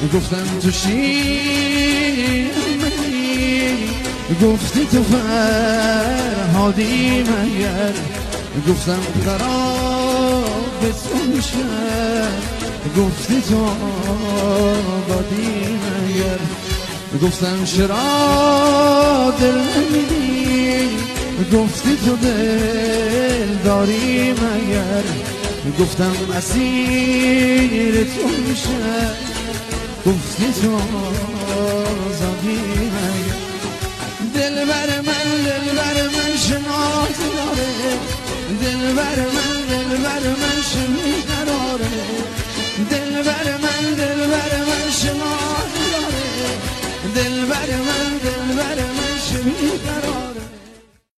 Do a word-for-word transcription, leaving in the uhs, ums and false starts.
گفتم تو شیر منی، گفتی تو فرهادی مگر، گفتم قرار به تو میشه، گفتی تو آبادی مگر، گفتم چرا دل نمیدی، گفتی تو دل داری مگر، گفتم اسیر تو میشه، گفتی تو آزادی مگر. دل بر من دل بر من شناختی داره، دل بر من دل بر من شمی قراره، دل بر من دل بر من شناختی داره، دل بر من دل بر من شمی قراره.